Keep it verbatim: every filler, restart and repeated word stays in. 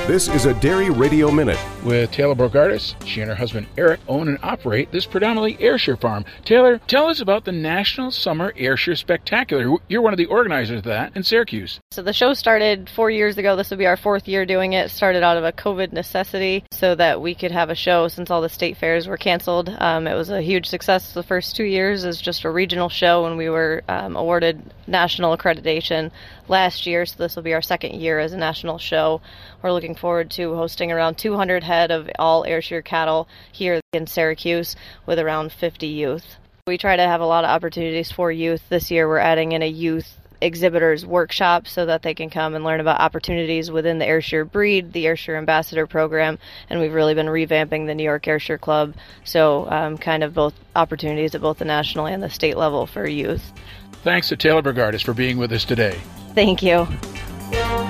This is a Dairy Radio Minute. With Taylor Bogardus. She and her husband Eric own and operate this predominantly Ayrshire farm. Taylor, tell us about the National Summer Ayrshire Spectacular. You're one of the organizers of that in Syracuse. So the show started four years ago. This will be our fourth year doing it. Started out of a COVID necessity so that we could have a show since all the state fairs were canceled. Um, it was a huge success the first two years as just a regional show, and we were um, awarded national accreditation last year. So this will be our second year as a national show. We're looking forward to hosting around two hundred head of all Ayrshire cattle here in Syracuse with around fifty youth. We try to have a lot of opportunities for youth. This year we're adding in a youth exhibitors workshop so that they can come and learn about opportunities within the Ayrshire breed, the Ayrshire Ambassador program, and we've really been revamping the New York Ayrshire Club. So um, kind of both opportunities at both the national and the state level for youth. Thanks to Taylor Bogardus for being with us today. Thank you.